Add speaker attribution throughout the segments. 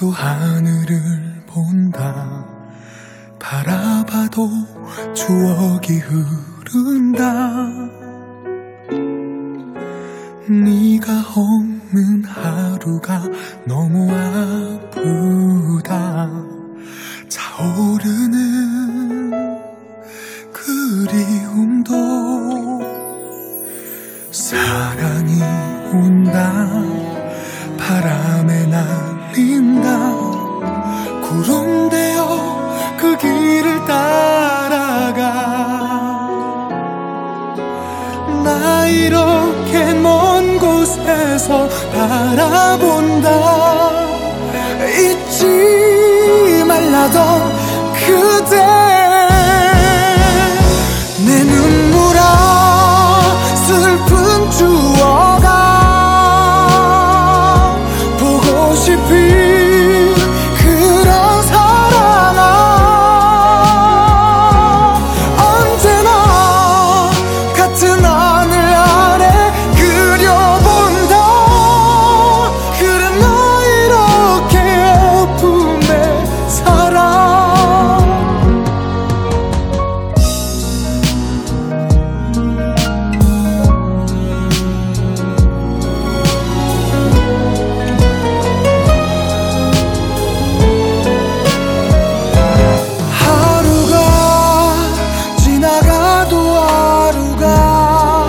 Speaker 1: 나도 하늘을 본다. 바라봐도 추억이 흐른다. 네가 없는 하루가 너무 아프다. 차오르는 그리움도 사랑이 온다. 바람에 날린다. 구름 되어 그 길을 따라가. 나 이렇게 먼 곳에서 바라본다. 잊지 말라던 그대. 내 눈물아 슬픈 추억아 보고 싶은 그런 사랑아 언제나 같은 하늘 아래 그려본다. 그래 나 이렇게 아픔에 살아.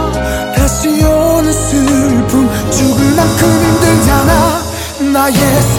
Speaker 1: 죽을 만큼 힘들잖아. 나의